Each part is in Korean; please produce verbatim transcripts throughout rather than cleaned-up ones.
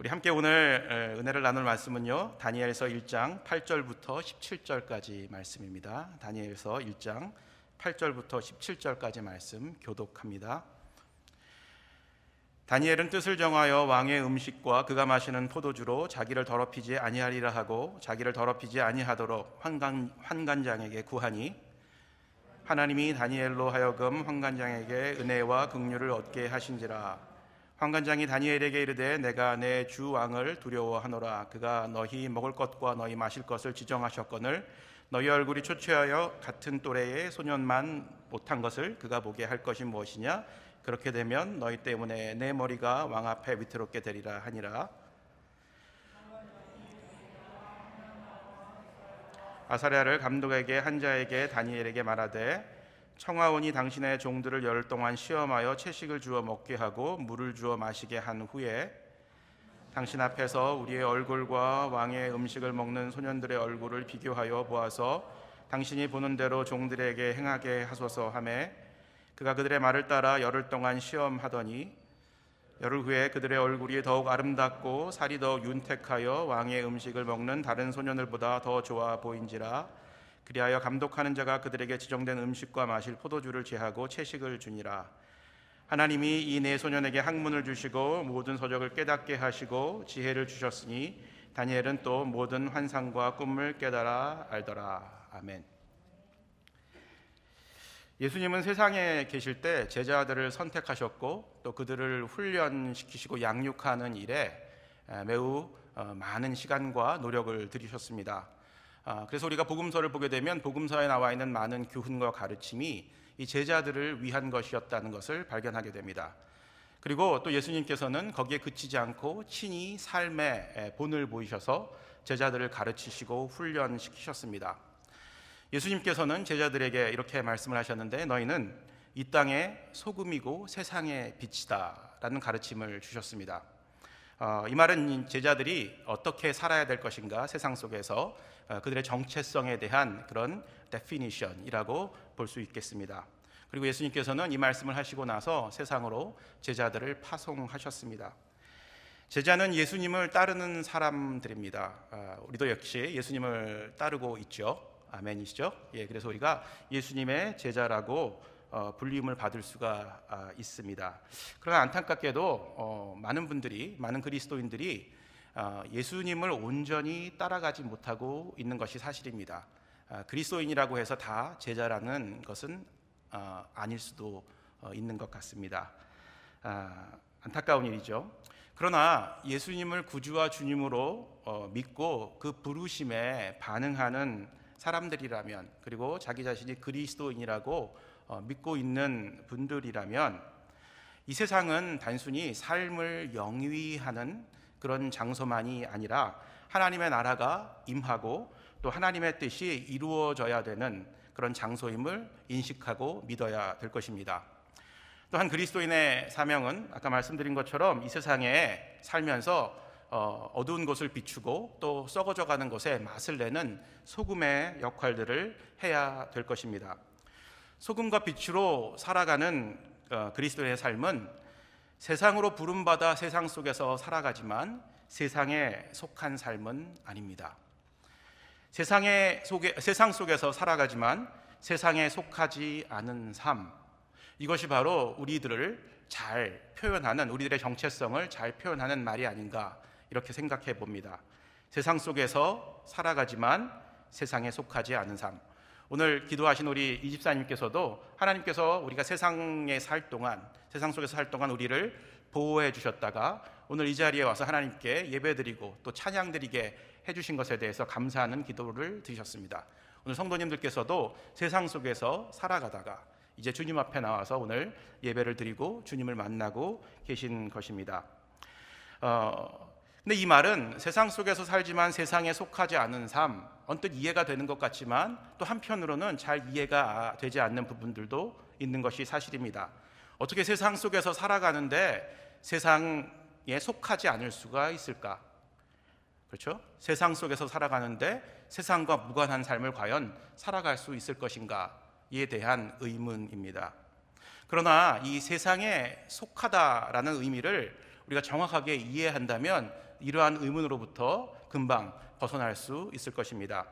우리 함께 오늘 은혜를 나눌 말씀은요, 다니엘서 일 장 팔 절부터 십칠 절까지 말씀입니다. 다니엘서 일 장 팔 절부터 십칠 절까지 말씀 교독합니다. 다니엘은 뜻을 정하여 왕의 음식과 그가 마시는 포도주로 자기를 더럽히지 아니하리라 하고 자기를 더럽히지 아니하도록 환관, 환관장에게 구하니, 하나님이 다니엘로 하여금 환관장에게 은혜와 긍휼을 얻게 하신지라. 환관장이 다니엘에게 이르되 내가 내 주 왕을 두려워하노라. 그가 너희 먹을 것과 너희 마실 것을 지정하셨거늘 너희 얼굴이 초췌하여 같은 또래의 소년만 못한 것을 그가 보게 할 것이 무엇이냐. 그렇게 되면 너희 때문에 내 머리가 왕 앞에 위태롭게 되리라 하니라. 아사랴를 감독에게 한 자에게 다니엘에게 말하되 청하오니 당신의 종들을 열흘 동안 시험하여 채식을 주어 먹게 하고 물을 주어 마시게 한 후에 당신 앞에서 우리의 얼굴과 왕의 음식을 먹는 소년들의 얼굴을 비교하여 보아서 당신이 보는 대로 종들에게 행하게 하소서 하매, 그가 그들의 말을 따라 열흘 동안 시험하더니 열흘 후에 그들의 얼굴이 더욱 아름답고 살이 더욱 윤택하여 왕의 음식을 먹는 다른 소년들보다 더 좋아 보인지라. 그리하여 감독하는 자가 그들에게 지정된 음식과 마실 포도주를 제하고 채식을 주니라. 하나님이 이 네 소년에게 학문을 주시고 모든 서적을 깨닫게 하시고 지혜를 주셨으니 다니엘은 또 모든 환상과 꿈을 깨달아 알더라. 아멘. 예수님은 세상에 계실 때 제자들을 선택하셨고 또 그들을 훈련시키시고 양육하는 일에 매우 많은 시간과 노력을 들이셨습니다. 그래서 우리가 복음서를 보게 되면 복음서에 나와 있는 많은 교훈과 가르침이 이 제자들을 위한 것이었다는 것을 발견하게 됩니다. 그리고 또 예수님께서는 거기에 그치지 않고 친히 삶의 본을 보이셔서 제자들을 가르치시고 훈련시키셨습니다. 예수님께서는 제자들에게 이렇게 말씀을 하셨는데, 너희는 이 땅의 소금이고 세상의 빛이다 라는 가르침을 주셨습니다. 어, 이 말은 제자들이 어떻게 살아야 될 것인가, 세상 속에서 어, 그들의 정체성에 대한 그런 데피니션이라고 볼 수 있겠습니다. 그리고 예수님께서는 이 말씀을 하시고 나서 세상으로 제자들을 파송하셨습니다. 제자는 예수님을 따르는 사람들입니다. 어, 우리도 역시 예수님을 따르고 있죠. 아멘이시죠? 예, 그래서 우리가 예수님의 제자라고 어, 불림을 받을 수가 아, 있습니다. 그러나 안타깝게도 어, 많은 분들이, 많은 그리스도인들이 어, 예수님을 온전히 따라가지 못하고 있는 것이 사실입니다. 아, 그리스도인이라고 해서 다 제자라는 것은 어, 아닐 수도 어, 있는 것 같습니다. 아, 안타까운 일이죠. 그러나 예수님을 구주와 주님으로 어, 믿고 그 부르심에 반응하는 사람들이라면, 그리고 자기 자신이 그리스도인이라고 어, 믿고 있는 분들이라면, 이 세상은 단순히 삶을 영위하는 그런 장소만이 아니라 하나님의 나라가 임하고 또 하나님의 뜻이 이루어져야 되는 그런 장소임을 인식하고 믿어야 될 것입니다. 또한 그리스도인의 사명은 아까 말씀드린 것처럼 이 세상에 살면서 어, 어두운 곳을 비추고 또 썩어져가는 것에 맛을 내는 소금의 역할들을 해야 될 것입니다. 소금과 빛으로 살아가는 어, 그리스도인의 삶은 세상으로 부름받아 세상 속에서 살아가지만 세상에 속한 삶은 아닙니다. 세상에 속에, 세상 속에서 살아가지만 세상에 속하지 않은 삶, 이것이 바로 우리들을 잘 표현하는, 우리들의 정체성을 잘 표현하는 말이 아닌가, 이렇게 생각해 봅니다. 세상 속에서 살아가지만 세상에 속하지 않은 삶. 오늘 기도하신 우리 이 집사님께서도 하나님께서 우리가 세상에 살 동안, 세상 속에서 살 동안 우리를 보호해 주셨다가 오늘 이 자리에 와서 하나님께 예배드리고 또 찬양드리게 해주신 것에 대해서 감사하는 기도를 드리셨습니다. 오늘 성도님들께서도 세상 속에서 살아가다가 이제 주님 앞에 나와서 오늘 예배를 드리고 주님을 만나고 계신 것입니다. 어, 근데 이 말은 세상 속에서 살지만 세상에 속하지 않은 삶, 언뜻 이해가 되는 것 같지만 또 한편으로는 잘 이해가 되지 않는 부분들도 있는 것이 사실입니다. 어떻게 세상 속에서 살아가는데 세상에 속하지 않을 수가 있을까? 그렇죠? 세상 속에서 살아가는데 세상과 무관한 삶을 과연 살아갈 수 있을 것인가에 대한 의문입니다. 그러나 이 세상에 속하다라는 의미를 우리가 정확하게 이해한다면 이러한 의문으로부터 금방 벗어날 수 있을 것입니다.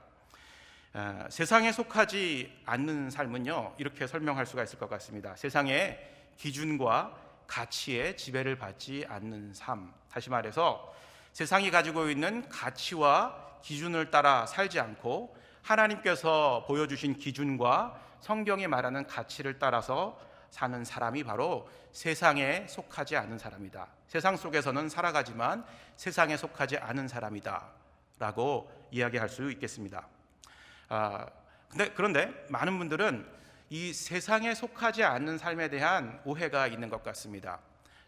아, 세상에 속하지 않는 삶은요, 이렇게 설명할 수가 있을 것 같습니다. 세상의 기준과 가치에 지배를 받지 않는 삶. 다시 말해서 세상이 가지고 있는 가치와 기준을 따라 살지 않고 하나님께서 보여주신 기준과 성경이 말하는 가치를 따라서 사는 사람이 바로 세상에 속하지 않은 사람이다. 세상 속에서는 살아가지만 세상에 속하지 않은 사람이다 라고 이야기할 수 있겠습니다. 아, 근데, 그런데 많은 분들은 이 세상에 속하지 않는 삶에 대한 오해가 있는 것 같습니다.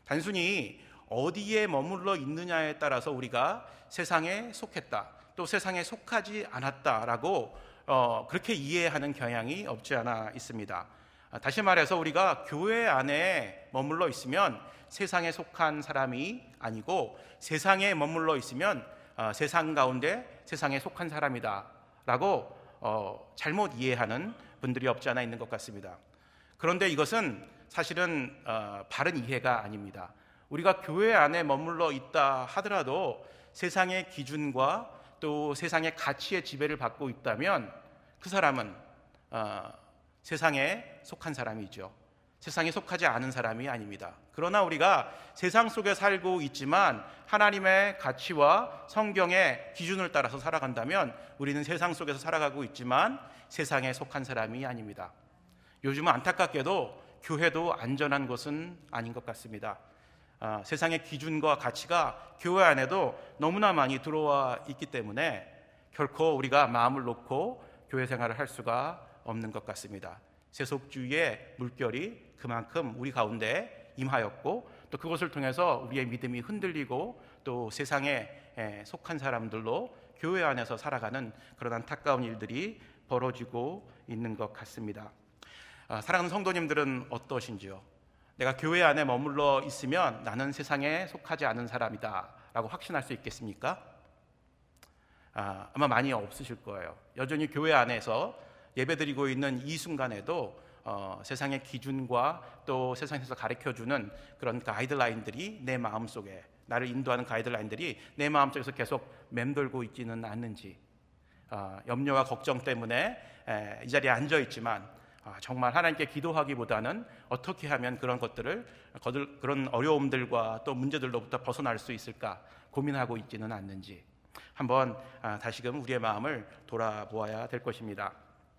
단순히 어디에 머물러 있느냐에 따라서 우리가 세상에 속했다, 또 세상에 속하지 않았다라고 어, 그렇게 이해하는 경향이 없지 않아 있습니다. 아, 다시 말해서 우리가 교회 안에 머물러 있으면 세상에 속한 사람이 아니고 세상에 머물러 있으면 어, 세상 가운데 세상에 속한 사람이다 라고 어, 잘못 이해하는 분들이 없지 않아 있는 것 같습니다. 그런데 이것은 사실은 어, 바른 이해가 아닙니다. 우리가 교회 안에 머물러 있다 하더라도 세상의 기준과 또 세상의 가치의 지배를 받고 있다면 그 사람은 어, 세상에 속한 사람이죠. 세상에 속하지 않은 사람이 아닙니다. 그러나 우리가 세상 속에 살고 있지만 하나님의 가치와 성경의 기준을 따라서 살아간다면 우리는 세상 속에서 살아가고 있지만 세상에 속한 사람이 아닙니다. 요즘은 안타깝게도 교회도 안전한 것은 아닌 것 같습니다. 아, 세상의 기준과 가치가 교회 안에도 너무나 많이 들어와 있기 때문에 결코 우리가 마음을 놓고 교회 생활을 할 수가 없는 것 같습니다. 세속주의의 물결이 그만큼 우리 가운데 임하였고 또 그것을 통해서 우리의 믿음이 흔들리고 또 세상에 속한 사람들로 교회 안에서 살아가는 그런 안타까운 일들이 벌어지고 있는 것 같습니다. 아, 사랑하는 성도님들은 어떠신지요? 내가 교회 안에 머물러 있으면 나는 세상에 속하지 않은 사람이다 라고 확신할 수 있겠습니까? 아, 아마 많이 없으실 거예요. 여전히 교회 안에서 예배드리고 있는 이 순간에도 어, 세상의 기준과 또 세상에서 가르쳐주는 그런 가이드라인들이 내 마음속에, 나를 인도하는 가이드라인들이 내 마음속에서 계속 맴돌고 있지는 않는지, 어, 염려와 걱정 때문에 에, 이 자리에 앉아있지만 아, 정말 하나님께 기도하기보다는 어떻게 하면 그런 것들을, 그런 어려움들과 또 문제들로부터 벗어날 수 있을까 고민하고 있지는 않는지 한번 아, 다시금 우리의 마음을 돌아보아야 될 것입니다.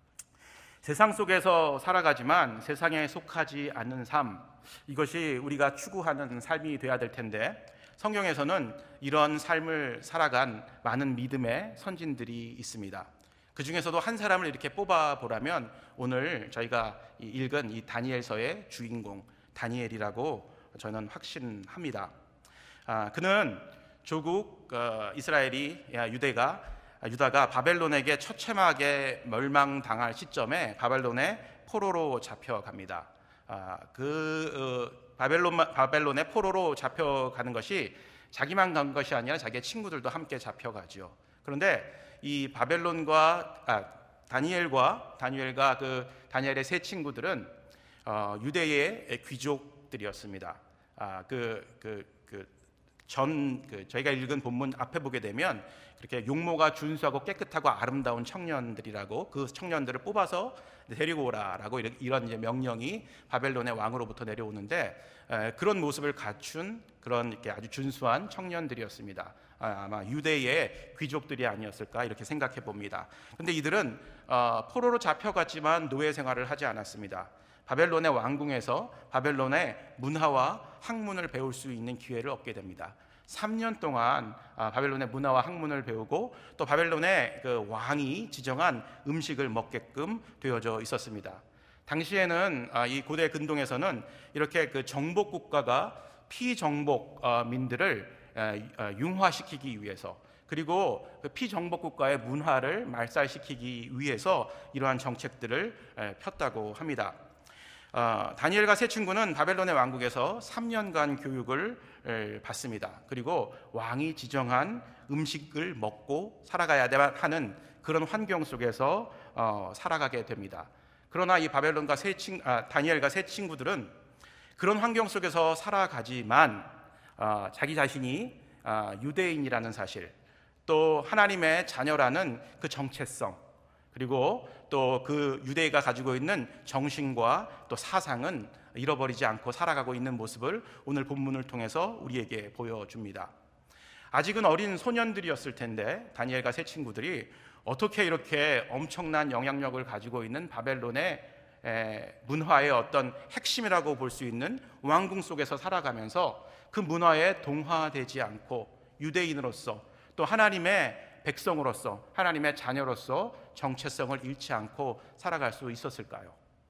세상 속에서 살아가지만 세상에 속하지 않는 삶, 이것이 우리가 추구하는 삶이 되어야 될 텐데 성경에서는 이런 삶을 살아간 많은 믿음의 선진들이 있습니다. 그 중에서도 한 사람을 이렇게 뽑아보라면 오늘 저희가 읽은 이 다니엘서의 주인공 다니엘이라고 저는 확신합니다. 아, 그는 조국 어, 이스라엘이 유대가 유다가 바벨론에게 처참하게 멸망당할 시점에 바벨론의 포로로 잡혀갑니다. 아, 그 어, 바벨론 바벨론의 포로로 잡혀가는 것이 자기만 간 것이 아니라 자기의 친구들도 함께 잡혀가죠. 그런데 이 바벨론과 아, 다니엘과 다니엘과 그 다니엘의 세 친구들은 어, 유대의 귀족들이었습니다. 아, 그 그 그 전 그 저희가 읽은 본문 앞에 보게 되면 그렇게 용모가 준수하고 깨끗하고 아름다운 청년들이라고 그 청년들을 뽑아서 데리고 오라라고 이런 이제 명령이 바벨론의 왕으로부터 내려오는데 에, 그런 모습을 갖춘 그런 이렇게 아주 준수한 청년들이었습니다. 아, 아마 유대의 귀족들이 아니었을까 이렇게 생각해 봅니다. 그런데 이들은 어, 포로로 잡혀갔지만 노예 생활을 하지 않았습니다. 바벨론의 왕궁에서 바벨론의 문화와 학문을 배울 수 있는 기회를 얻게 됩니다. 삼 년 동안 바벨론의 문화와 학문을 배우고 또 바벨론의 그 왕이 지정한 음식을 먹게끔 되어져 있었습니다. 당시에는 이 고대 근동에서는 이렇게 그 정복 국가가 피정복민들을 융화시키기 위해서 그리고 그 피정복 국가의 문화를 말살시키기 위해서 이러한 정책들을 폈다고 합니다. 어, 다니엘과 세 친구는 바벨론의 왕국에서 삼 년간 교육을 에, 받습니다. 그리고 왕이 지정한 음식을 먹고 살아가야 하는 그런 환경 속에서 어, 살아가게 됩니다. 그러나 이 바벨론과 세 친, 아, 다니엘과 세 친구들은 그런 환경 속에서 살아가지만 어, 자기 자신이 어, 유대인이라는 사실, 또 하나님의 자녀라는 그 정체성, 그리고 또 그 유대가 가지고 있는 정신과 또 사상은 잃어버리지 않고 살아가고 있는 모습을 오늘 본문을 통해서 우리에게 보여줍니다. 아직은 어린 소년들이었을 텐데 다니엘과 세 친구들이 어떻게 이렇게 엄청난 영향력을 가지고 있는 바벨론의 문화의 어떤 핵심이라고 볼 수 있는 왕궁 속에서 살아가면서 그 문화에 동화되지 않고 유대인으로서 또 하나님의 백성으로서 하나님의 자녀로서 정체성을 잃지 않고 살아갈 수 있었을까요?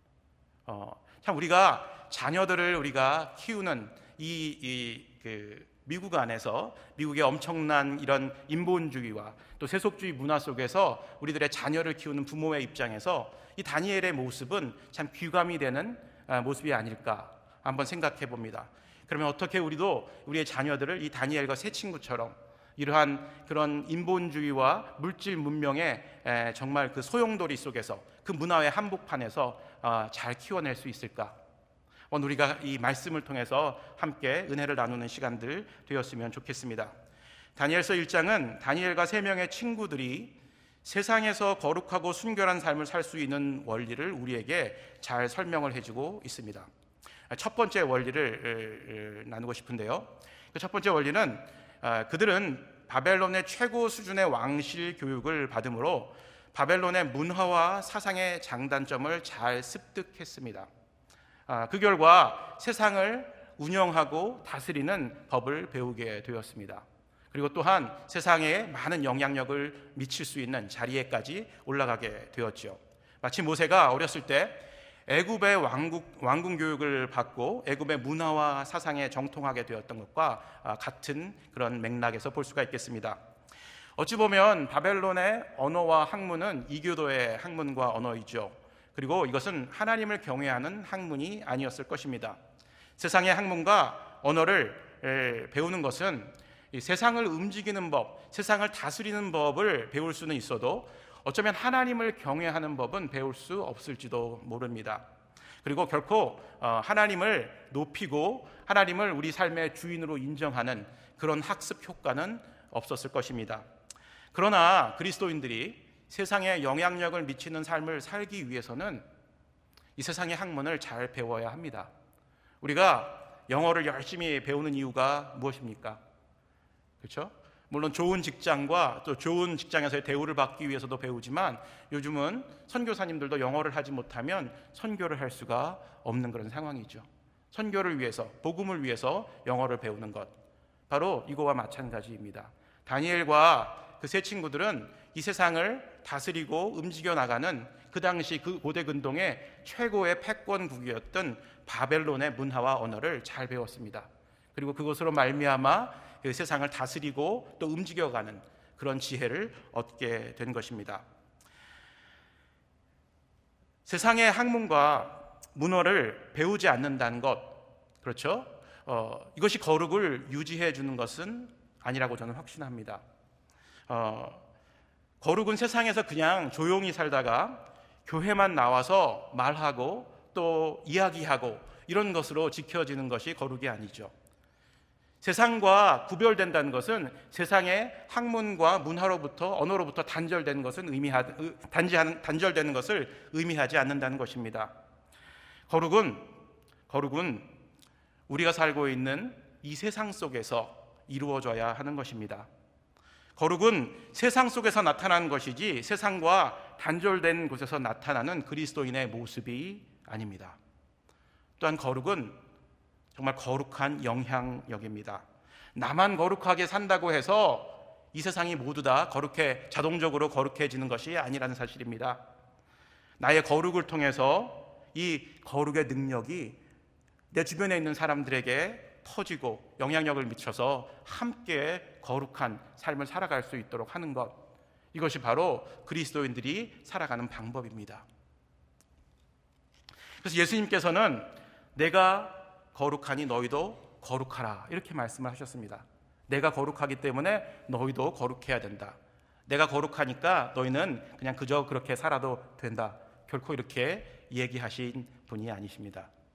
어, 참 우리가 자녀들을 우리가 키우는 이, 이 그 미국 안에서 미국의 엄청난 이런 인본주의와 또 세속주의 문화 속에서 우리들의 자녀를 키우는 부모의 입장에서 이 다니엘의 모습은 참 귀감이 되는 모습이 아닐까 한번 생각해 봅니다. 그러면 어떻게 우리도 우리의 자녀들을 이 다니엘과 세 친구처럼 이러한 그런 인본주의와 물질 문명의 정말 그 소용돌이 속에서 그 문화의 한복판에서 잘 키워낼 수 있을까? 오늘 우리가 이 말씀을 통해서 함께 은혜를 나누는 시간들 되었으면 좋겠습니다. 다니엘서 일 장은 다니엘과 세 명의 친구들이 세상에서 거룩하고 순결한 삶을 살 수 있는 원리를 우리에게 잘 설명을 해주고 있습니다. 첫 번째 원리를 나누고 싶은데요, 그 첫 번째 원리는 그들은 바벨론의 최고 수준의 왕실 교육을 받음으로 바벨론의 문화와 사상의 장단점을 잘 습득했습니다. 그 결과 세상을 운영하고 다스리는 법을 배우게 되었습니다. 그리고 또한 세상에 많은 영향력을 미칠 수 있는 자리에까지 올라가게 되었죠. 마치 모세가 어렸을 때 애굽의 왕국, 왕궁 교육을 받고 애굽의 문화와 사상에 정통하게 되었던 것과 같은 그런 맥락에서 볼 수가 있겠습니다. 어찌 보면 바벨론의 언어와 학문은 이교도의 학문과 언어이죠. 그리고 이것은 하나님을 경외하는 학문이 아니었을 것입니다. 세상의 학문과 언어를 배우는 것은 이 세상을 움직이는 법, 세상을 다스리는 법을 배울 수는 있어도 어쩌면 하나님을 경외하는 법은 배울 수 없을지도 모릅니다. 그리고 결코 하나님을 높이고 하나님을 우리 삶의 주인으로 인정하는 그런 학습 효과는 없었을 것입니다. 그러나 그리스도인들이 세상에 영향력을 미치는 삶을 살기 위해서는 이 세상의 학문을 잘 배워야 합니다. 우리가 영어를 열심히 배우는 이유가 무엇입니까? 그렇죠? 물론 좋은 직장과 또 좋은 직장에서의 대우를 받기 위해서도 배우지만 요즘은 선교사님들도 영어를 하지 못하면 선교를 할 수가 없는 그런 상황이죠. 선교를 위해서, 복음을 위해서 영어를 배우는 것, 바로 이거와 마찬가지입니다. 다니엘과 그 세 친구들은 이 세상을 다스리고 움직여 나가는 그 당시 그 고대 근동의 최고의 패권국이었던 바벨론의 문화와 언어를 잘 배웠습니다. 그리고 그것으로 말미암아 그 세상을 다스리고 또 움직여가는 그런 지혜를 얻게 된 것입니다. 세상의 학문과 문화를 배우지 않는다는 것, 그렇죠? 어, 이것이 거룩을 유지해 주는 것은 아니라고 저는 확신합니다. 어, 거룩은 세상에서 그냥 조용히 살다가 교회만 나와서 말하고 또 이야기하고 이런 것으로 지켜지는 것이 거룩이 아니죠. 세상과 구별된다는 것은 세상의 학문과 문화로부터 언어로부터 단절된 것은 의미하, 단지하는, 단절되는 것을 의미하지 않는다는 것입니다. 거룩은 거룩은 우리가 살고 있는 이 세상 속에서 이루어져야 하는 것입니다. 거룩은 세상 속에서 나타나는 것이지 세상과 단절된 곳에서 나타나는 그리스도인의 모습이 아닙니다. 또한 거룩은 정말 거룩한 영향력입니다. 나만 거룩하게 산다고 해서 이 세상이 모두 다 거룩해 자동적으로 거룩해지는 것이 아니라는 사실입니다. 나의 거룩을 통해서 이 거룩의 능력이 내 주변에 있는 사람들에게 터지고 영향력을 미쳐서 함께 거룩한 삶을 살아갈 수 있도록 하는 것, 이것이 바로 그리스도인들이 살아가는 방법입니다. 그래서 예수님께서는 내가 거룩하니 너희도 거룩하라 이렇게 말씀을 하셨습니다. 내가 거룩하기 때문에 너희도 거룩해야 된다. 내가 거룩하니까 너희는 그냥 그저 그렇게 살아도 된다. 결코 이렇게 얘기하신 분이 아니십니다.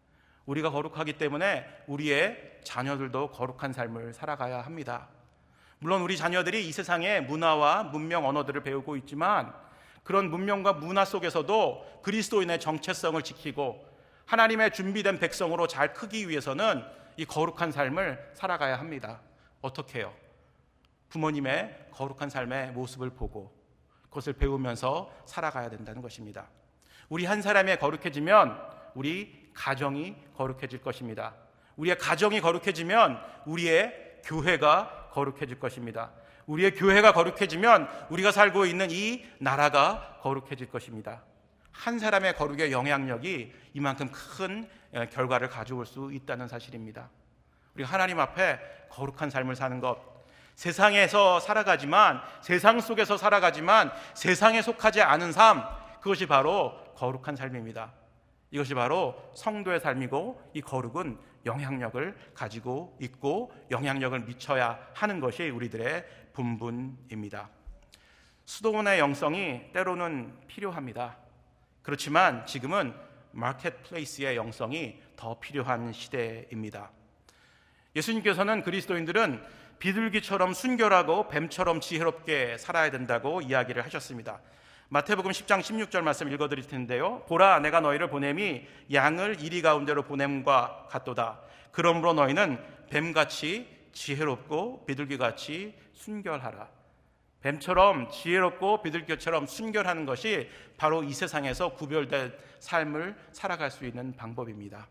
우리가 거룩하기 때문에 우리의 자녀들도 거룩한 삶을 살아가야 합니다. 물론 우리 자녀들이 이 세상의 문화와 문명, 언어들을 배우고 있지만 그런 문명과 문화 속에서도 그리스도인의 정체성을 지키고 하나님의 준비된 백성으로 잘 크기 위해서는 이 거룩한 삶을 살아가야 합니다. 어떻게 해요? 부모님의 거룩한 삶의 모습을 보고 그것을 배우면서 살아가야 된다는 것입니다. 우리 한 사람이 거룩해지면 우리 가정이 거룩해질 것입니다. 우리의 가정이 거룩해지면 우리의 교회가 거룩해질 것입니다. 우리의 교회가 거룩해지면 우리가 살고 있는 이 나라가 거룩해질 것입니다. 한 사람의 거룩의 영향력이 이만큼 큰 결과를 가져올 수 있다는 사실입니다. 우리가 하나님 앞에 거룩한 삶을 사는 것, 세상에서 살아가지만 세상 속에서 살아가지만 세상에 속하지 않은 삶, 그것이 바로 거룩한 삶입니다. 이것이 바로 성도의 삶이고 이 거룩은 영향력을 가지고 있고 영향력을 미쳐야 하는 것이 우리들의 본분입니다. 수도원의 영성이 때로는 필요합니다. 그렇지만 지금은 마켓플레이스의 영성이 더 필요한 시대입니다. 예수님께서는 그리스도인들은 비둘기처럼 순결하고 뱀처럼 지혜롭게 살아야 된다고 이야기를 하셨습니다. 마태복음 십 장 십육 절 말씀 읽어드릴 텐데요. 보라, 내가 너희를 보냄이 양을 이리 가운데로 보냄과 같도다. 그러므로 너희는 뱀같이 지혜롭고 비둘기같이 순결하라. 뱀처럼 지혜롭고 비둘기처럼 순결하는 것이 바로 이 세상에서 구별된 삶을 살아갈 수 있는 방법입니다.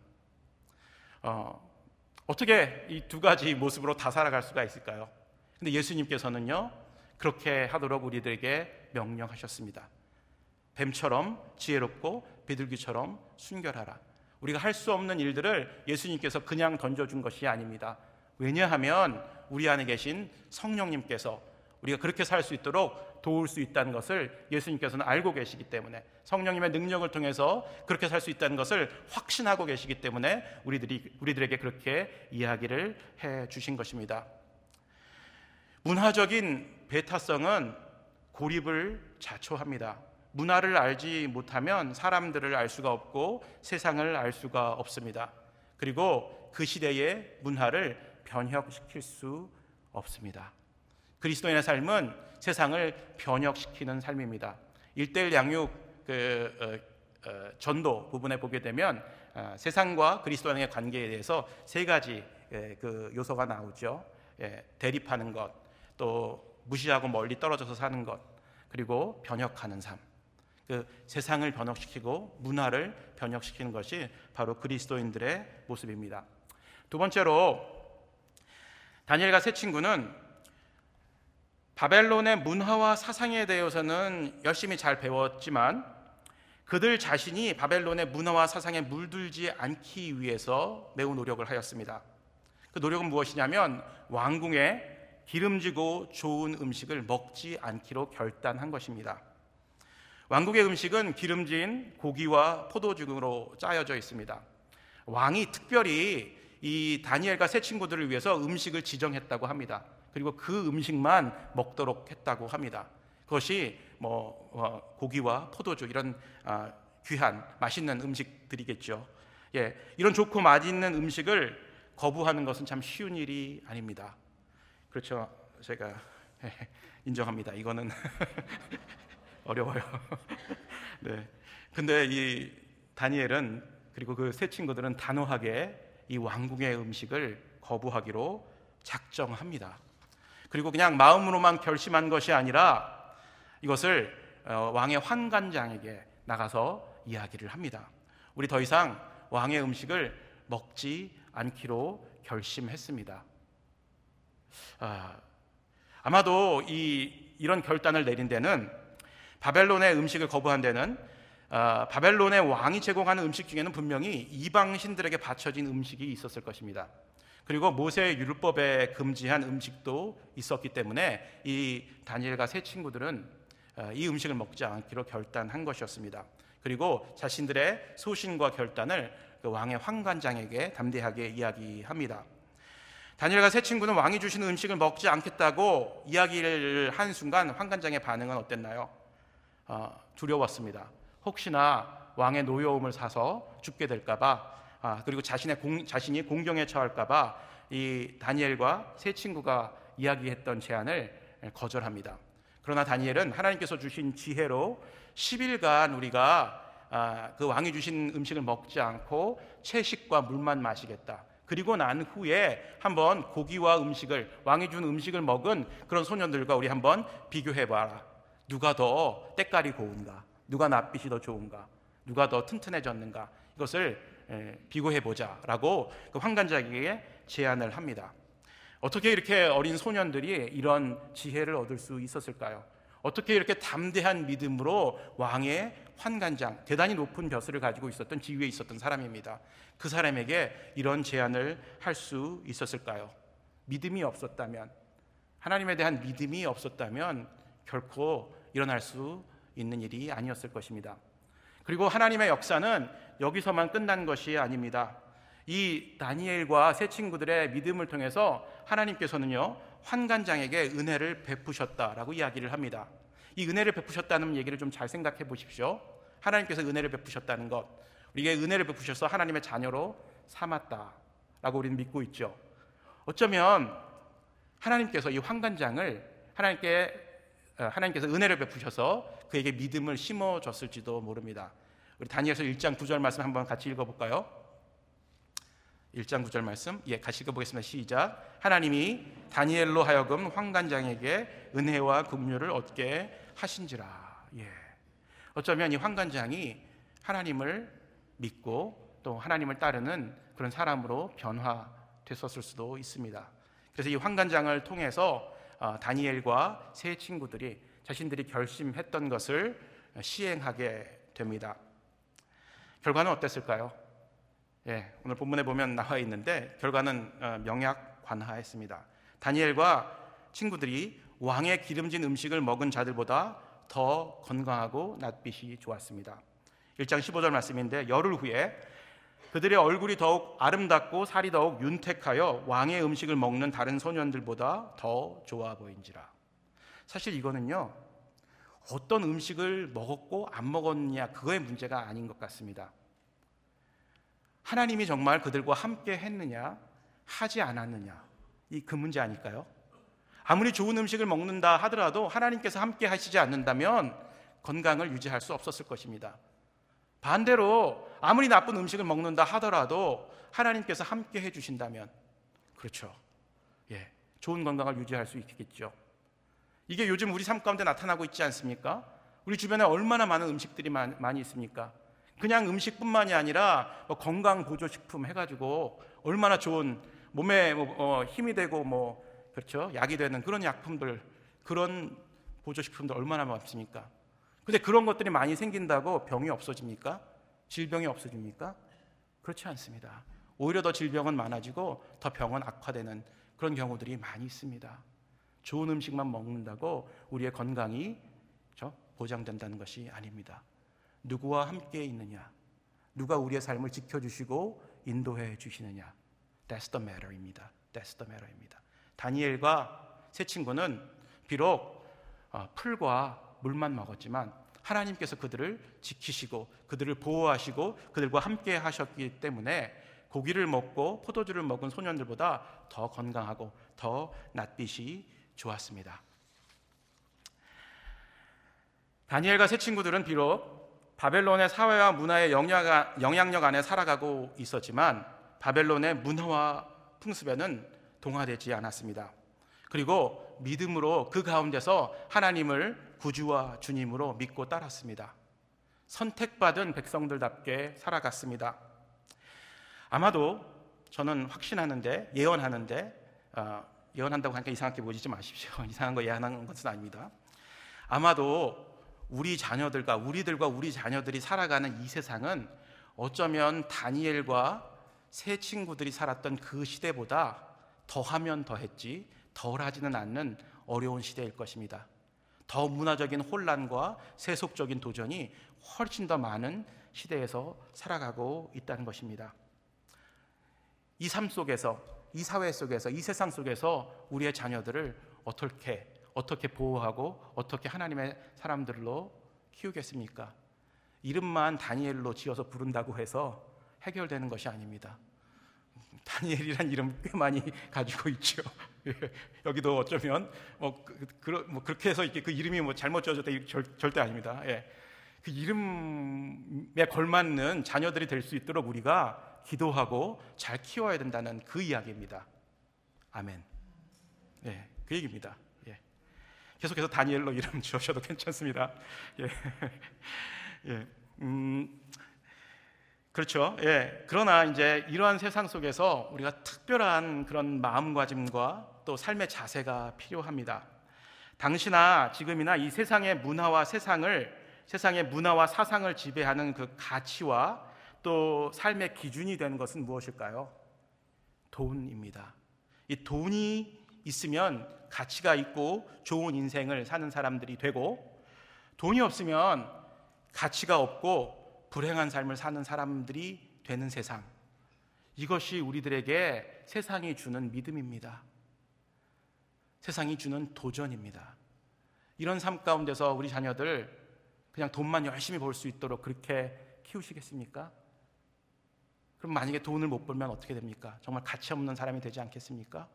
어, 어떻게 이 두 가지 모습으로 다 살아갈 수가 있을까요? 근데 예수님께서는요, 그렇게 하도록 우리들에게 명령하셨습니다. 뱀처럼 지혜롭고 비둘기처럼 순결하라. 우리가 할 수 없는 일들을 예수님께서 그냥 던져준 것이 아닙니다. 왜냐하면 우리 안에 계신 성령님께서 우리가 그렇게 살 수 있도록 도울 수 있다는 것을 예수님께서는 알고 계시기 때문에, 성령님의 능력을 통해서 그렇게 살 수 있다는 것을 확신하고 계시기 때문에 우리들이, 우리들에게 그렇게 이야기를 해 주신 것입니다. 문화적인 배타성은 고립을 자초합니다. 문화를 알지 못하면 사람들을 알 수가 없고 세상을 알 수가 없습니다. 그리고 그 시대의 문화를 변혁시킬 수 없습니다. 그리스도인의 삶은 세상을 변혁시키는 삶입니다. 일대일 양육 그, 어, 어, 전도 부분에 보게 되면 어, 세상과 그리스도인의 관계에 대해서 세 가지 예, 그 요소가 나오죠. 예, 대립하는 것, 또 무시하고 멀리 떨어져서 사는 것, 그리고 변혁하는 삶. 그 세상을 변혁시키고 문화를 변혁시키는 것이 바로 그리스도인들의 모습입니다. 두 번째로 다니엘과 세 친구는 바벨론의 문화와 사상에 대해서는 열심히 잘 배웠지만 그들 자신이 바벨론의 문화와 사상에 물들지 않기 위해서 매우 노력을 하였습니다. 그 노력은 무엇이냐면 왕궁에 기름지고 좋은 음식을 먹지 않기로 결단한 것입니다. 왕국의 음식은 기름진 고기와 포도주로 짜여져 있습니다. 왕이 특별히 이 다니엘과 세 친구들을 위해서 음식을 지정했다고 합니다. 그리고 그 음식만 먹도록 했다고 합니다. 그것이 뭐 어, 고기와 포도주, 이런 아, 귀한 맛있는 음식들이겠죠. 예, 이런 좋고 맛있는 음식을 거부하는 것은 참 쉬운 일이 아닙니다. 그렇죠. 제가 인정합니다. 이거는 어려워요. 네. 근데 이 다니엘은, 그리고 그 세 친구들은 단호하게 이 왕궁의 음식을 거부하기로 작정합니다. 그리고 그냥 마음으로만 결심한 것이 아니라 이것을 왕의 환관장에게 나가서 이야기를 합니다. 우리 더 이상 왕의 음식을 먹지 않기로 결심했습니다. 아, 아마도 이, 이런 결단을 내린 데는, 바벨론의 음식을 거부한 데는 아, 바벨론의 왕이 제공하는 음식 중에는 분명히 이방신들에게 바쳐진 음식이 있었을 것입니다. 그리고 모세의 율법에 금지한 음식도 있었기 때문에 이 다니엘과 세 친구들은 이 음식을 먹지 않기로 결단한 것이었습니다. 그리고 자신들의 소신과 결단을 그 왕의 환관장에게 담대하게 이야기합니다. 다니엘과 세 친구는 왕이 주시는 음식을 먹지 않겠다고 이야기를 한 순간 환관장의 반응은 어땠나요? 어, 두려웠습니다. 혹시나 왕의 노여움을 사서 죽게 될까 봐 아, 그리고 자신의 공, 자신이 공경에 처할까봐 이 다니엘과 세 친구가 이야기했던 제안을 거절합니다. 그러나 다니엘은 하나님께서 주신 지혜로 십 일간 우리가 아, 그 왕이 주신 음식을 먹지 않고 채식과 물만 마시겠다. 그리고 난 후에 한번 고기와 음식을, 왕이 준 음식을 먹은 그런 소년들과 우리 한번 비교해봐라. 누가 더 때깔이 고운가? 누가 낯빛이 더 좋은가? 누가 더 튼튼해졌는가? 이것을 비교해보자 라고 그 환관장에게 제안을 합니다. 어떻게 이렇게 어린 소년들이 이런 지혜를 얻을 수 있었을까요? 어떻게 이렇게 담대한 믿음으로 왕의 환관장, 대단히 높은 벼슬을 가지고 있었던 지위에 있었던 사람입니다. 그 사람에게 이런 제안을 할 수 있었을까요? 믿음이 없었다면, 하나님에 대한 믿음이 없었다면 결코 일어날 수 있는 일이 아니었을 것입니다. 그리고 하나님의 역사는 여기서만 끝난 것이 아닙니다. 이 다니엘과 세 친구들의 믿음을 통해서 하나님께서는요, 환관장에게 은혜를 베푸셨다라고 이야기를 합니다. 이 은혜를 베푸셨다는 얘기를 좀 잘 생각해 보십시오. 하나님께서 은혜를 베푸셨다는 것, 우리에게 은혜를 베푸셔서 하나님의 자녀로 삼았다라고 우리는 믿고 있죠. 어쩌면 하나님께서 이 환관장을 하나님께 하나님께서 은혜를 베푸셔서 그에게 믿음을 심어줬을지도 모릅니다. 우리 다니엘서 일 장 구 절 말씀 한번 같이 읽어볼까요? 일 장 구 절 말씀, 예, 같이 읽어보겠습니다. 시작. 하나님이 다니엘로 하여금 환관장에게 은혜와 긍휼을 얻게 하신지라. 예. 어쩌면 이 환관장이 하나님을 믿고 또 하나님을 따르는 그런 사람으로 변화됐었을 수도 있습니다. 그래서 이 환관장을 통해서 다니엘과 세 친구들이 자신들이 결심했던 것을 시행하게 됩니다. 결과는 어땠을까요? 예, 오늘 본문에 보면 나와 있는데 결과는 명약관하였습니다. 다니엘과 친구들이 왕의 기름진 음식을 먹은 자들보다 더 건강하고 낯빛이 좋았습니다. 일 장 십오 절 말씀인데, 열흘 후에 그들의 얼굴이 더욱 아름답고 살이 더욱 윤택하여 왕의 음식을 먹는 다른 소년들보다 더 좋아 보인지라. 사실 이거는요, 어떤 음식을 먹었고 안 먹었냐 그거의 문제가 아닌 것 같습니다. 하나님이 정말 그들과 함께 했느냐 하지 않았느냐, 이 그 문제 아닐까요? 아무리 좋은 음식을 먹는다 하더라도 하나님께서 함께 하시지 않는다면 건강을 유지할 수 없었을 것입니다. 반대로 아무리 나쁜 음식을 먹는다 하더라도 하나님께서 함께 해주신다면, 그렇죠, 예, 좋은 건강을 유지할 수 있겠죠. 이게 요즘 우리 삶 가운데 나타나고 있지 않습니까? 우리 주변에 얼마나 많은 음식들이 많이 있습니까? 그냥 음식뿐만이 아니라 뭐 건강 보조식품 해가지고 얼마나 좋은 몸에 뭐 어 힘이 되고 뭐 그렇죠, 약이 되는 그런 약품들, 그런 보조식품들 얼마나 많습니까? 근데 그런 것들이 많이 생긴다고 병이 없어집니까? 질병이 없어집니까? 그렇지 않습니다. 오히려 더 질병은 많아지고 더 병은 악화되는 그런 경우들이 많이 있습니다. 좋은 음식만 먹는다고 우리의 건강이 보장된다는 것이 아닙니다. 누구와 함께 있느냐, 누가 우리의 삶을 지켜주시고 인도해 주시느냐, That's the matter입니다. That's the matter입니다. 다니엘과 세 친구는 비록 풀과 물만 먹었지만 하나님께서 그들을 지키시고 그들을 보호하시고 그들과 함께 하셨기 때문에 고기를 먹고 포도주를 먹은 소년들보다 더 건강하고 더 낯빛이 좋았습니다. 다니엘과 세 친구들은 비록 바벨론의 사회와 문화의 영향력 안에 살아가고 있었지만 바벨론의 문화와 풍습에는 동화되지 않았습니다. 그리고 믿음으로 그 가운데서 하나님을 구주와 주님으로 믿고 따랐습니다. 선택받은 백성들답게 살아갔습니다. 아마도 저는 확신하는데, 예언하는데, 어, 예언한다고 하니까 이상하게 보지 마십시오. 이상한 거 예언하는 것은 아닙니다. 아마도 우리 자녀들과 우리들과 우리 자녀들이 살아가는 이 세상은 어쩌면 다니엘과 세 친구들이 살았던 그 시대보다 더하면 더했지 덜하지는 않는 어려운 시대일 것입니다. 더 문화적인 혼란과 세속적인 도전이 훨씬 더 많은 시대에서 살아가고 있다는 것입니다. 이 삶 속에서, 이 사회 속에서, 이 세상 속에서 우리의 자녀들을 어떻게 어떻게 보호하고 어떻게 하나님의 사람들로 키우겠습니까? 이름만 다니엘로 지어서 부른다고 해서 해결되는 것이 아닙니다. 다니엘이란 이름 꽤 많이 가지고 있죠. 예, 여기도 어쩌면 뭐, 그, 그, 뭐 그렇게 해서 이렇게 그 이름이 뭐 잘못 지어졌다 절, 절대 아닙니다. 예, 그 이름에 걸맞는 자녀들이 될 수 있도록 우리가 기도하고 잘 키워야 된다는 그 이야기입니다. 아멘. 예, 그 얘기입니다. 예, 계속해서 다니엘로 이름 지으셔도 괜찮습니다. 예, 예, 음. 그렇죠. 예. 그러나 이제 이러한 세상 속에서 우리가 특별한 그런 마음가짐과 또 삶의 자세가 필요합니다. 당시나 지금이나 이 세상의 문화와 세상을 세상의 문화와 사상을 지배하는 그 가치와 또 삶의 기준이 되는 것은 무엇일까요? 돈입니다. 이 돈이 있으면 가치가 있고 좋은 인생을 사는 사람들이 되고, 돈이 없으면 가치가 없고 불행한 삶을 사는 사람들이 되는 세상, 이것이 우리들에게 세상이 주는 믿음입니다. 세상이 주는 도전입니다. 이런 삶 가운데서 우리 자녀들 그냥 돈만 열심히 벌 수 있도록 그렇게 키우시겠습니까? 그럼 만약에 돈을 못 벌면 어떻게 됩니까? 정말 가치 없는 사람이 되지 않겠습니까?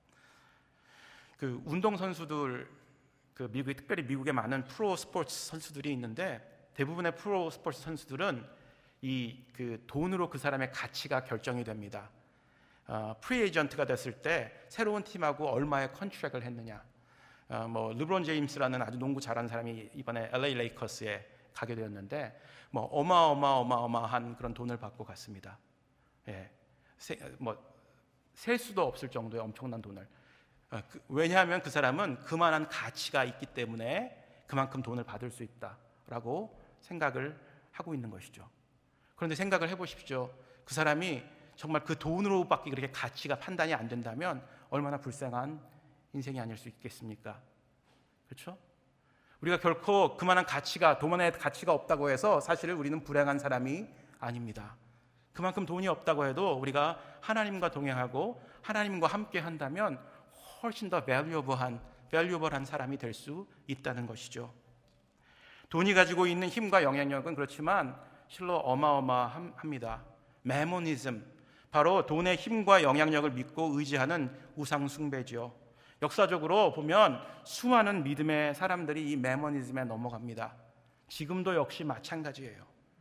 그 운동선수들, 그 미국에, 특별히 미국에 많은 프로 스포츠 선수들이 있는데, 대부분의 프로 스포츠 선수들은 이 그 돈으로 그 사람의 가치가 결정이 됩니다. 어, 프리에이전트가 됐을 때 새로운 팀하고 얼마의 컨트랙을 했느냐. 어, 뭐 르브론 제임스라는 아주 농구 잘하는 사람이 이번에 엘에이 레이커스에 가게 되었는데, 뭐 어마어마어마어마한 그런 돈을 받고 갔습니다. 예, 세, 뭐 셀 수도 없을 정도의 엄청난 돈을. 어, 그, 왜냐하면 그 사람은 그만한 가치가 있기 때문에 그만큼 돈을 받을 수 있다라고 생각을 하고 있는 것이죠. 그런데 생각을 해보십시오. 그 사람이 정말 그 돈으로밖에 그렇게 가치가 판단이 안 된다면 얼마나 불쌍한 인생이 아닐 수 있겠습니까? 그렇죠? 우리가 결코 그만한 가치가, 돈의 가치가 없다고 해서 사실 우리는 불행한 사람이 아닙니다. 그만큼 돈이 없다고 해도 우리가 하나님과 동행하고 하나님과 함께 한다면 훨씬 더 밸류어블한, 밸류어블한 사람이 될 수 있다는 것이죠. 돈이 가지고 있는 힘과 영향력은 그렇지만 실로 어마어마합니다. 메모니즘, 바로 돈의 힘과 영향력을 믿고 의지하는 우상 숭배죠. 역사적으로 보면 수많은 믿음의 사람들이 이 메모니즘에 넘어갑니다. 지금도 역시 마찬가지예요.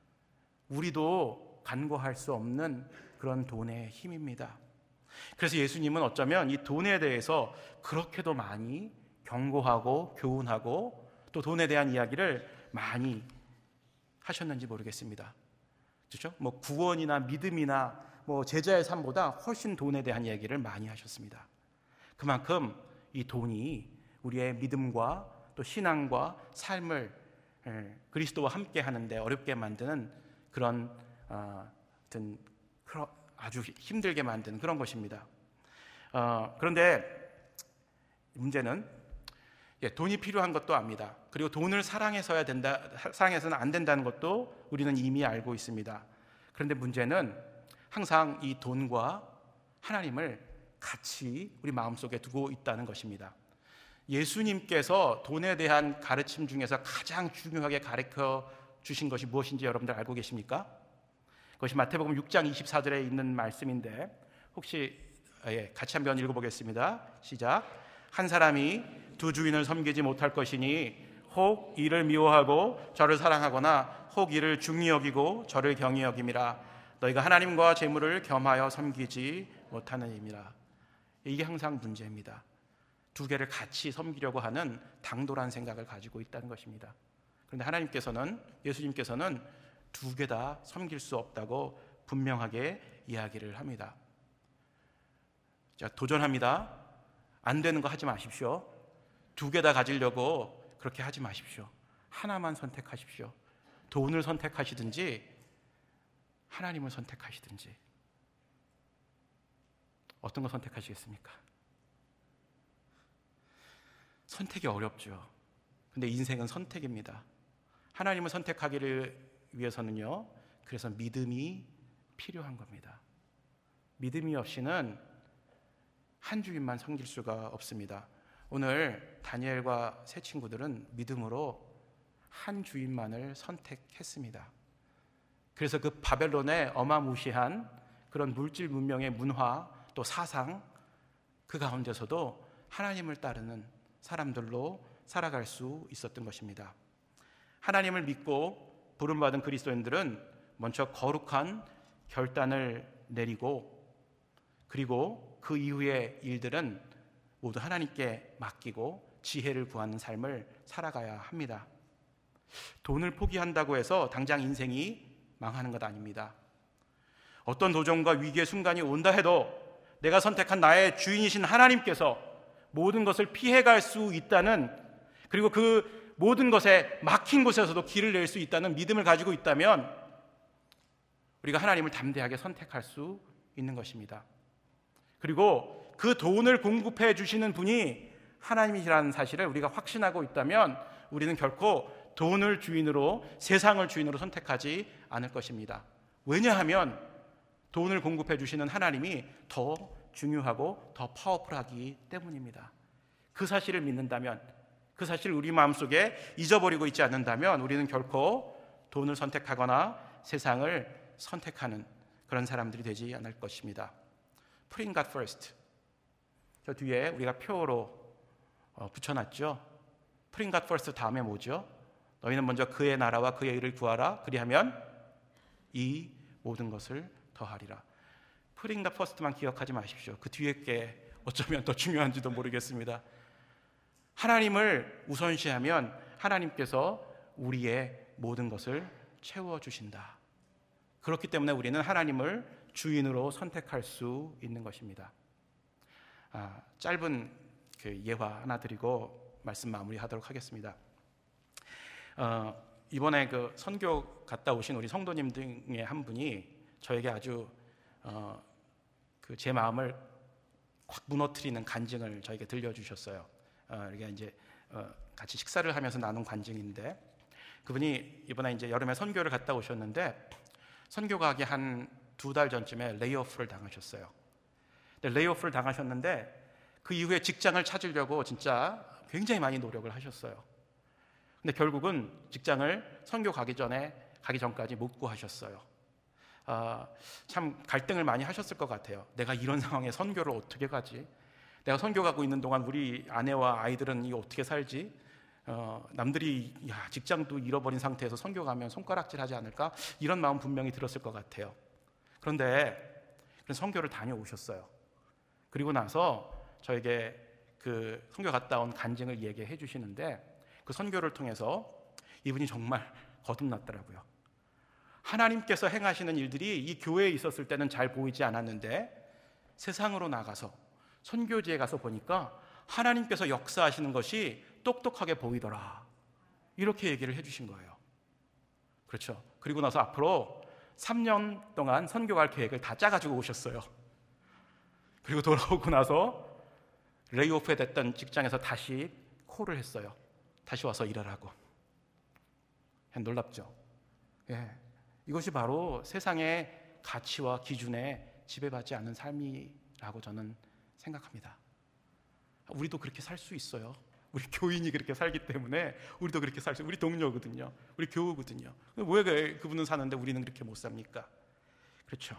우리도 간과할 수 없는 그런 돈의 힘입니다. 그래서 예수님은 어쩌면 이 돈에 대해서 그렇게도 많이 경고하고 교훈하고 또 돈에 대한 이야기를 많이 하셨는지 모르겠습니다. 그렇죠? 뭐 구원이나 믿음이나 뭐 제자의 삶보다 훨씬 돈에 대한 이야기를 많이 하셨습니다. 그만큼 이 돈이 우리의 믿음과 또 신앙과 삶을 그리스도와 함께 하는데 어렵게 만드는 그런 어, 아주 힘들게 만드는 그런 것입니다. 어, 그런데 문제는 예, 돈이 필요한 것도 압니다. 그리고 돈을 사랑해서야 된다, 사랑해서는 안 된다는 것도 우리는 이미 알고 있습니다. 그런데 문제는 항상 이 돈과 하나님을 같이 우리 마음속에 두고 있다는 것입니다. 예수님께서 돈에 대한 가르침 중에서 가장 중요하게 가르쳐 주신 것이 무엇인지 여러분들 알고 계십니까? 그것이 마태복음 육 장 이십사 절에 있는 말씀인데 혹시 예, 같이 한번 읽어보겠습니다. 시작. 한 사람이 두 주인을 섬기지 못할 것이니 혹 이를 미워하고 저를 사랑하거나 혹 이를 중히 여기고 저를 경히 여김이라. 너희가 하나님과 재물을 겸하여 섬기지 못하느니라. 이게 항상 문제입니다. 두 개를 같이 섬기려고 하는 당돌한 생각을 가지고 있다는 것입니다. 그런데 하나님께서는, 예수님께서는 두 개 다 섬길 수 없다고 분명하게 이야기를 합니다. 자, 도전합니다. 안 되는 거 하지 마십시오. 두 개 다 가지려고 그렇게 하지 마십시오. 하나만 선택하십시오. 돈을 선택하시든지 하나님을 선택하시든지. 어떤 거 선택하시겠습니까? 선택이 어렵죠. 근데 인생은 선택입니다. 하나님을 선택하기를 위해서는요, 그래서 믿음이 필요한 겁니다. 믿음이 없이는 한 주인만 섬길 수가 없습니다. 오늘 다니엘과 세 친구들은 믿음으로 한 주인만을 선택했습니다. 그래서 그 바벨론의 어마무시한 그런 물질 문명의 문화 또 사상, 그 가운데서도 하나님을 따르는 사람들로 살아갈 수 있었던 것입니다. 하나님을 믿고 부름받은 그리스도인들은 먼저 거룩한 결단을 내리고, 그리고 그 이후의 일들은 모두 하나님께 맡기고 지혜를 구하는 삶을 살아가야 합니다. 돈을 포기한다고 해서 당장 인생이 망하는 것 아닙니다. 어떤 도전과 위기의 순간이 온다 해도 내가 선택한 나의 주인이신 하나님께서 모든 것을 피해갈 수 있다는, 그리고 그 모든 것에 막힌 곳에서도 길을 낼 수 있다는 믿음을 가지고 있다면 우리가 하나님을 담대하게 선택할 수 있는 것입니다. 그리고 그 돈을 공급해 주시는 분이 하나님이라는 사실을 우리가 확신하고 있다면 우리는 결코 돈을 주인으로, 세상을 주인으로 선택하지 않을 것입니다. 왜냐하면 돈을 공급해 주시는 하나님이 더 중요하고 더 파워풀하기 때문입니다. 그 사실을 믿는다면, 그 사실을 우리 마음속에 잊어버리고 있지 않는다면 우리는 결코 돈을 선택하거나 세상을 선택하는 그런 사람들이 되지 않을 것입니다. Putting God first. 저 뒤에 우리가 표로 어, 붙여놨죠. Putting God first 다음에 뭐죠? 너희는 먼저 그의 나라와 그의 의를 구하라. 그리하면 이 모든 것을 더하리라. Putting God first만 기억하지 마십시오. 그 뒤에 게 어쩌면 더 중요한지도 모르겠습니다. 하나님을 우선시하면 하나님께서 우리의 모든 것을 채워주신다. 그렇기 때문에 우리는 하나님을 주인으로 선택할 수 있는 것입니다. 아, 짧은 그 예화 하나 드리고 말씀 마무리하도록 하겠습니다. 어, 이번에 그 선교 갔다 오신 우리 성도님 중에 한 분이 저에게 아주 어, 그 제 마음을 확 무너뜨리는 간증을 저에게 들려주셨어요. 어, 이게 이제 어, 같이 식사를 하면서 나눈 간증인데, 그분이 이번에 이제 여름에 선교를 갔다 오셨는데 선교 가기 한 두 달 전쯤에 레이오프를 당하셨어요. 근데 레이오프를 당하셨는데 그 이후에 직장을 찾으려고 진짜 굉장히 많이 노력을 하셨어요. 근데 결국은 직장을 선교 가기 전에 가기 전까지 못 구하셨어요. 아, 참 갈등을 많이 하셨을 것 같아요. 내가 이런 상황에 선교를 어떻게 가지? 내가 선교 가고 있는 동안 우리 아내와 아이들은 이거 어떻게 살지? 어, 남들이 야, 직장도 잃어버린 상태에서 선교 가면 손가락질 하지 않을까? 이런 마음 분명히 들었을 것 같아요. 그런데 선교를 다녀오셨어요. 그리고 나서 저에게 그 선교 갔다 온 간증을 얘기해 주시는데, 그 선교를 통해서 이분이 정말 거듭났더라고요. 하나님께서 행하시는 일들이 이 교회에 있었을 때는 잘 보이지 않았는데 세상으로 나가서 선교지에 가서 보니까 하나님께서 역사하시는 것이 똑똑하게 보이더라. 이렇게 얘기를 해주신 거예요. 그렇죠. 그리고 나서 앞으로 삼 년 동안 선교할 계획을 다 짜가지고 오셨어요. 그리고 돌아오고 나서 레이오프 됐던 직장에서 다시 콜을 했어요. 다시 와서 일하라고. 놀랍죠. 예, 이것이 바로 세상의 가치와 기준에 지배받지 않는 삶이라고 저는 생각합니다. 우리도 그렇게 살 수 있어요. 우리 교인이 그렇게 살기 때문에 우리도 그렇게 살 수 있어요. 우리 동료거든요. 우리 교우거든요. 왜 그분은 사는데 우리는 그렇게 못 삽니까? 그렇죠.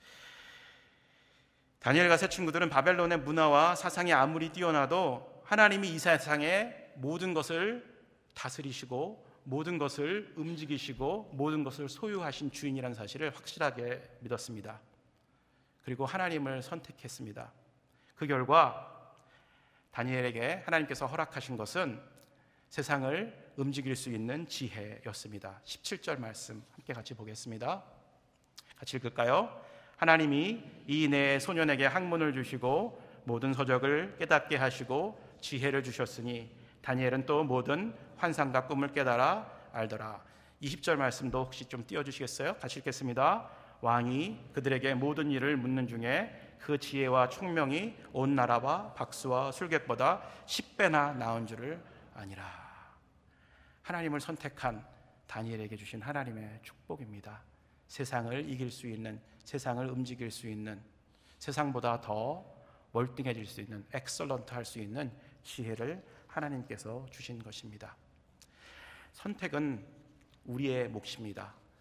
다니엘과 세 친구들은 바벨론의 문화와 사상이 아무리 뛰어나도 하나님이 이 세상의 모든 것을 다스리시고 모든 것을 움직이시고 모든 것을 소유하신 주인이라는 사실을 확실하게 믿었습니다. 그리고 하나님을 선택했습니다. 그 결과 다니엘에게 하나님께서 허락하신 것은 세상을 움직일 수 있는 지혜였습니다. 십칠 절 말씀 함께 같이 보겠습니다. 같이 읽을까요? 하나님이 이 내 소년에게 학문을 주시고 모든 서적을 깨닫게 하시고 지혜를 주셨으니 다니엘은 또 모든 환상과 꿈을 깨달아 알더라. 이십 절 말씀도 혹시 좀 띄워주시겠어요? 같이 읽겠습니다. 왕이 그들에게 모든 일을 묻는 중에 그 지혜와 총명이 온 나라와 박수와 술객보다 십 배나 나은 줄을 아니라. 하나님을 선택한 다니엘에게 주신 하나님의 축복입니다. 세상을 이길 수 있는, 세상을 움직일 수 있는, 세상보다 더 월등해질 수 있는, 엑설런트 할 수 있는 지혜를 하나님께서 주신 것입니다. 선택은 우리의 몫입니다.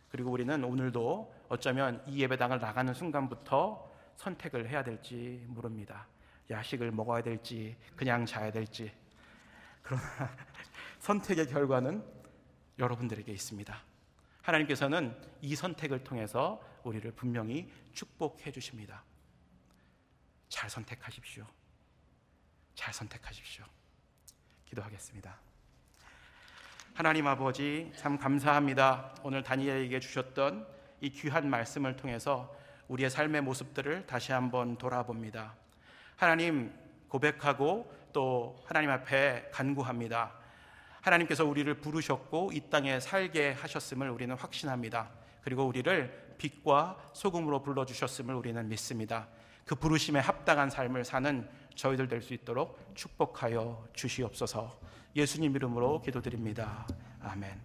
그리고 우리는 오늘도 어쩌면 이 예배당을 나가는 순간부터 선택을 해야 될지 모릅니다. 야식을 먹어야 될지 그냥 자야 될지. 그러나 선택의 결과는 여러분들에게 있습니다. 하나님께서는 이 선택을 통해서 우리를 분명히 축복해 주십니다. 잘 선택하십시오. 잘 선택하십시오. 기도하겠습니다. 하나님 아버지, 참 감사합니다. 오늘 다니엘에게 주셨던 이 귀한 말씀을 통해서 우리의 삶의 모습들을 다시 한번 돌아봅니다. 하나님 고백하고 또 하나님 앞에 간구합니다. 하나님께서 우리를 부르셨고 이 땅에 살게 하셨음을 우리는 확신합니다. 그리고 우리를 빛과 소금으로 불러주셨음을 우리는 믿습니다. 그 부르심에 합당한 삶을 사는 저희들 될 수 있도록 축복하여 주시옵소서. 예수님 이름으로 기도드립니다. 아멘.